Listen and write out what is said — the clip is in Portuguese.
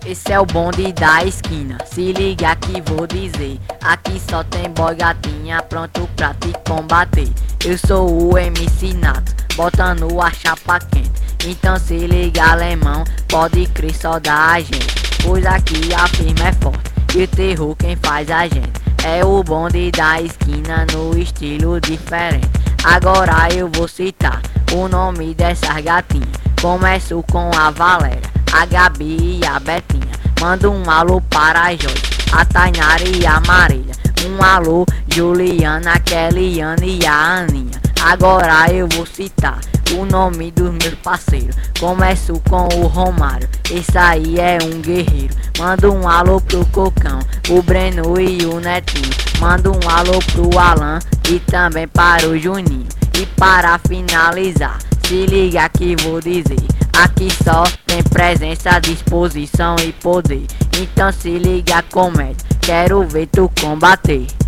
Esse é o bonde da esquina, se liga que vou dizer. Aqui só tem boy gatinha pronto pra te combater. Eu sou o MC Nato, botando a chapa quente. Então se liga alemão, pode crer só da gente. Pois aqui a firma é forte e o terror quem faz a gente. É o bonde da esquina no estilo diferente. Agora eu vou citar o nome dessas gatinhas. Começo com a Valéria, a Gabi e a Betinha. Manda um alô para a Joyce, a Tainara e a Marília. Um alô Juliana, Kellyanne e a Aninha. Agora eu vou citar o nome dos meus parceiros. Começo com o Romário, esse aí é um guerreiro. Manda um alô pro Cocão, o Breno e o Netinho. Manda um alô pro Alan e também para o Juninho. E para finalizar, se liga que vou dizer. Aqui só tem presença, disposição e poder. Então se liga, comédia, quero ver tu combater.